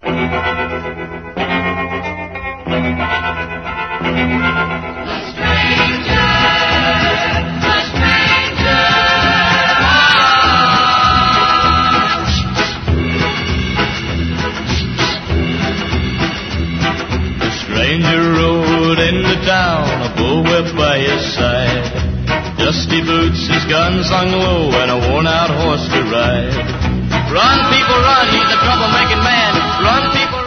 Stranger rode into town, a bullwhip by his side. Dusty boots, his gun slung low, and a worn-out horse to ride. Run, people, run, he's a trouble-making man. Run, people.